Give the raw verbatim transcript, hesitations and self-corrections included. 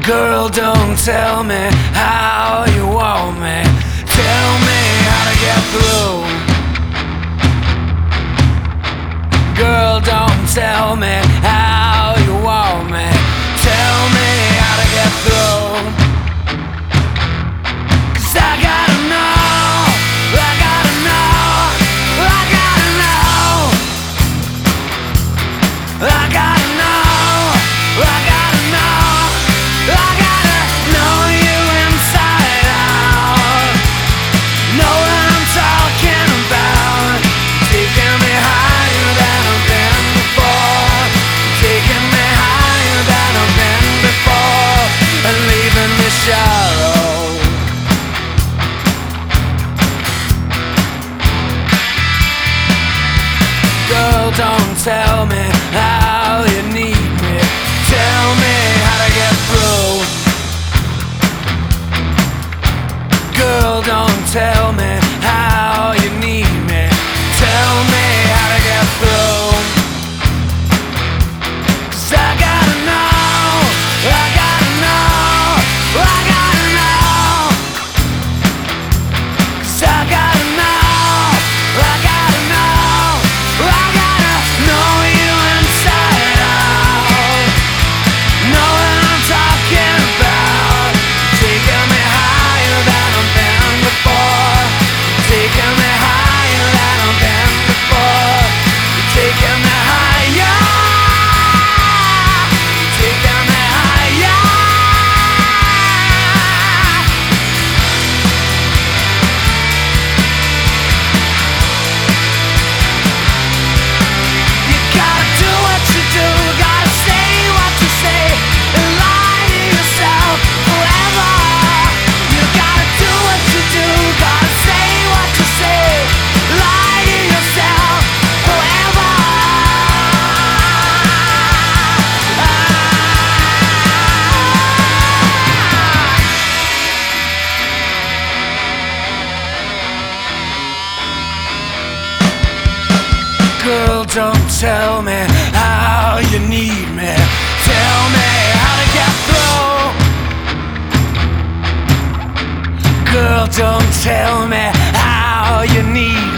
Girl, don't tell me how you want me. Tell me how to get through. Girl, don't tell me how you want me. Tell me how to get through. 'Cause I gotta know, I gotta know, I gotta know, I gotta know, I gotta know, I gotta know you inside out. Know what I'm talking about. Taking me higher than I've been before. Taking me higher than I've been before. And leaving me shallow. Girl, don't tell me how you need me. Tell me how to get through. Girl, don't tell me how you need me. Tell me how to get through. 'Cause I gotta know, I gotta know, I gotta know. 'Cause I gotta know, I gotta know, I gotta know you inside out. Know what I'm talking about. Taking me higher than I've been before. Taking me higher than I've been before. Taking me higher. Taking me higher. You gotta do what you do, gotta say what you say, and lie to yourself forever. You gotta do what you do, gotta say what you say, lie to yourself forever. Girl, don't tell me how you need me. Tell me how to get through. Girl, don't tell me how you need